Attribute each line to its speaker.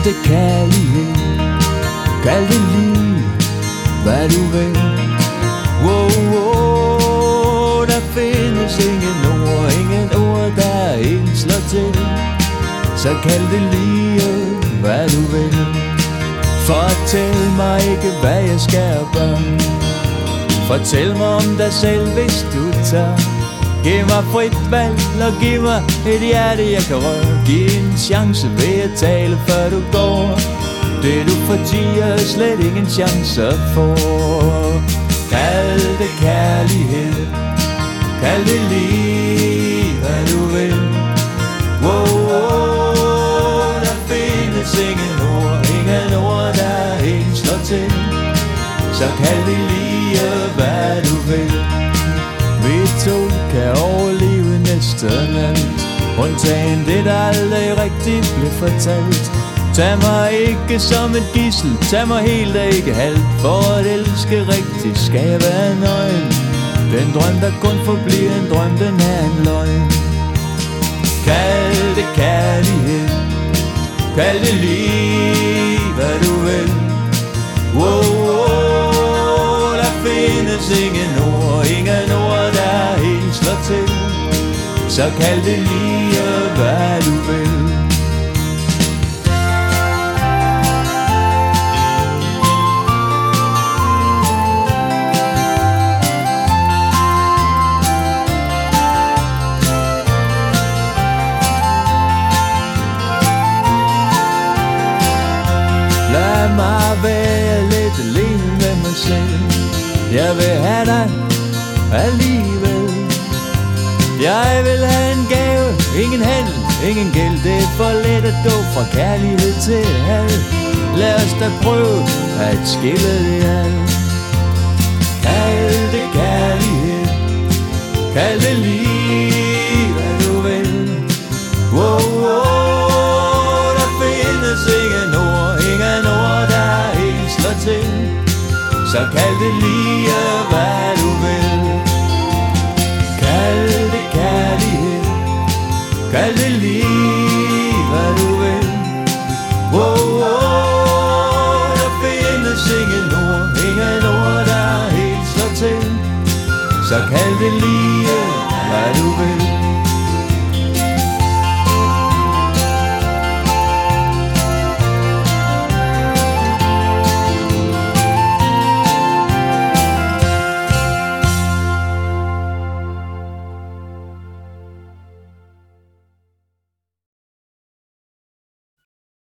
Speaker 1: det kærlighed, kald det lige, hvad du vil. Wow, der findes ingen ord, der en slår til. Så kald det lige, hvad du vil. Fortæl mig ikke, hvad jeg skal gøre. Fortæl mig om dig selv, hvis du tør. Giv mig frit valg, og giv mig et hjerte, jeg kan røre. Giv en chance ved at tale, før du går. Det du fortier, slet ingen chance for. Kald det kærlighed, kald det lige, hvad du vil. Wow, der findes ingen ord, der en slår til. Så kald det lige, hvad du vil. Vi to kan overleve næsten alt, undtagen det, der aldrig rigtigt blev fortalt. Tag mig ikke som et gidsel, tag mig helt og ikke halvt. For at elske rigtigt skal jeg være nøgen. Den drøm, der kun forbliver en drøm, den er en løgn. Kald det kærlighed, kald det lige, hvad du vil. Wow, der findes ingen ord, der helt slår til. Så kald det lige, hvad du vil. Lad mig være lidt alene med mig selv. Jeg vil have dig alligevel. Jeg vil have en gave, ingen handel, ingen gæld. Det er for let at gå fra kærlighed til had. Lad os da prøve at skille det ad. Kald det kærlighed, kald det lige, hvad du vil. Wow, der findes ingen ord, der helt slår til. Så kald det lige,